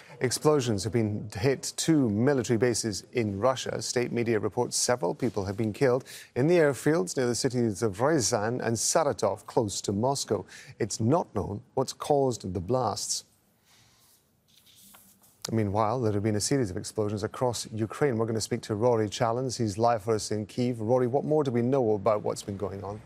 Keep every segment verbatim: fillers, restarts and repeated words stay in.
Explosions have been hit two military bases in Russia. State media reports several people have been killed in the airfields near the cities of Ryazan and Saratov, close to Moscow. It's not known what's caused the blasts. Meanwhile, there have been a series of explosions across Ukraine. We're going to speak to Rory Challens. He's live for us in Kyiv. Rory, what more do we know about what's been going on?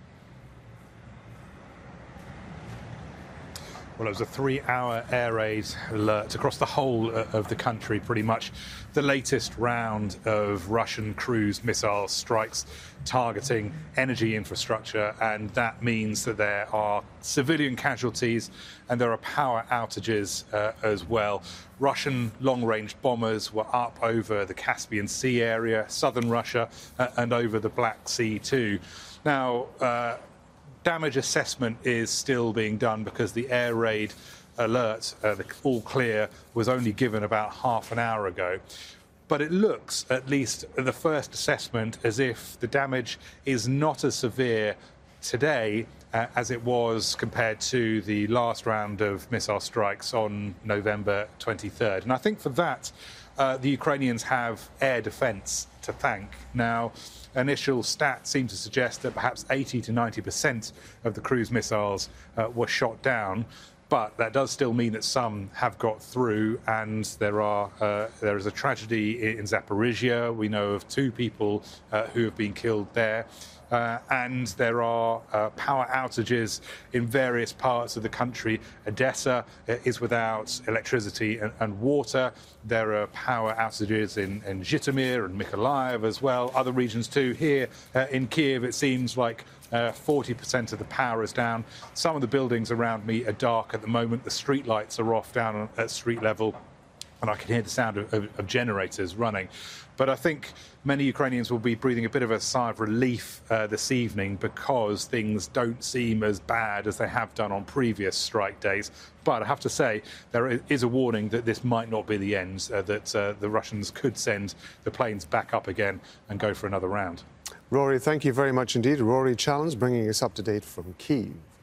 Well, it was a three-hour air raid alert across the whole of the country, pretty much the latest round of Russian cruise missile strikes targeting energy infrastructure, and that means that there are civilian casualties and there are power outages uh, as well. Russian long-range bombers were up over the Caspian Sea area, southern Russia, uh, and over the Black Sea too. Now, uh, damage assessment is still being done because the air raid alert, uh, the all clear, was only given about half an hour ago. But it looks, at least at the first assessment, as if the damage is not as severe today uh, as it was compared to the last round of missile strikes on November twenty-third. And I think for that, uh, the Ukrainians have air defense to thank. Now, initial stats seem to suggest that perhaps eighty to ninety percent of the cruise missiles uh, were shot down, but that does still mean that some have got through, and there are uh, there is a tragedy in Zaporizhia. We know of two people uh, who have been killed there. Uh, and there are uh, power outages in various parts of the country. Odessa is without electricity and, and water. There are power outages in, in Zhytomyr and Mykolaiv as well, other regions too. Here uh, in Kyiv, it seems like uh, forty percent of the power is down. Some of the buildings around me are dark at the moment. The street lights are off down at street level, and I can hear the sound of, of, of generators running. But I think many Ukrainians will be breathing a bit of a sigh of relief uh, this evening, because things don't seem as bad as they have done on previous strike days. But I have to say, there is a warning that this might not be the end, uh, that uh, the Russians could send the planes back up again and go for another round. Rory, thank you very much indeed. Rory Challens bringing us up to date from Kyiv.